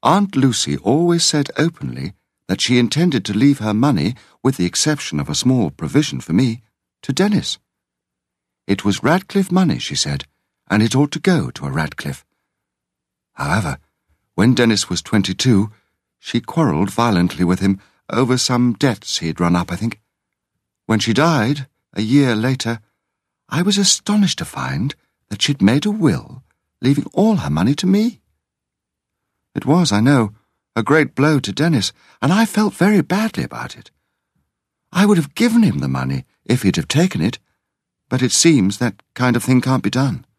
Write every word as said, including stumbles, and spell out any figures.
Aunt Lucy always said openly that she intended to leave her money, with the exception of a small provision for me, to Dennis. It was Radcliffe money, she said, and it ought to go to a Radcliffe. However, when Dennis was twenty-two, she quarrelled violently with him over some debts he'd run up, I think. When she died, a year later, I was astonished to find that she'd made a will, leaving all her money to me. It was, I know, a great blow to Dennis, and I felt very badly about it. I would have given him the money if he'd have taken it, but it seems that kind of thing can't be done.